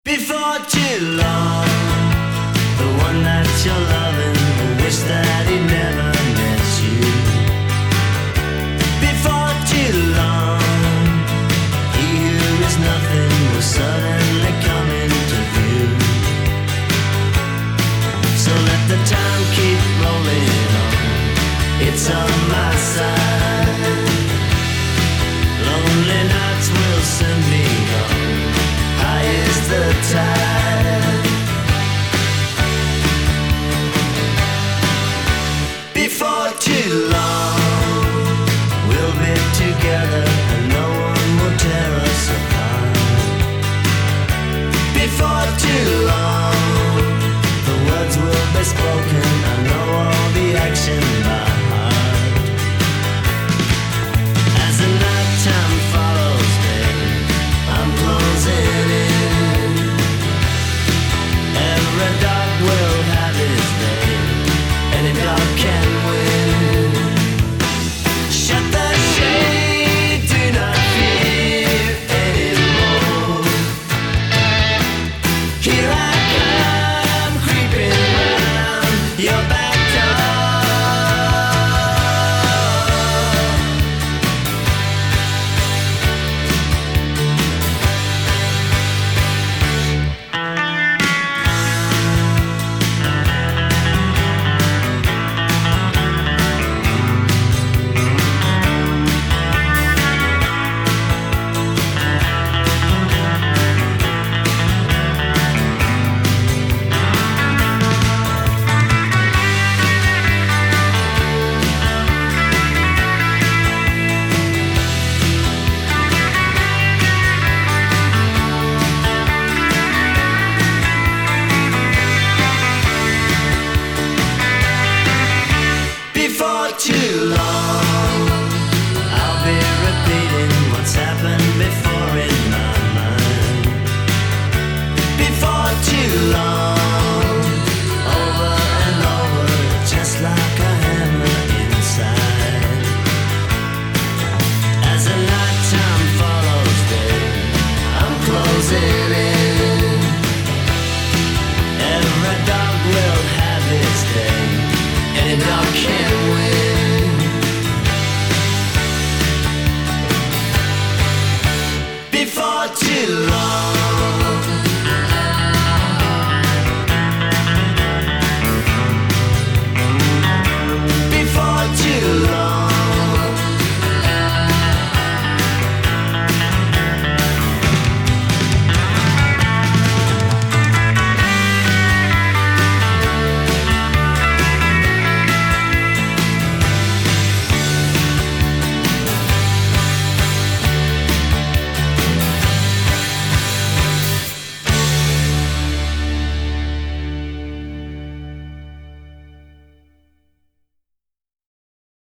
Before too long, the one that you're loving will wish that he never met you. Before too long, he who is nothing will suddenly come into view. So let the time keep rolling on, it's on my side. Lonely nights will soon be gone, high is the tide. Before too long, we'll be together and no one will tear us apart. Before too long, the words will be spoken, I know all the action by heart. As the night time follows day, I'm closing in. Every dog will have his day, any dog can win. Shut the shade, do not fear anymore. Here I come, creeping round your back door. Before too long.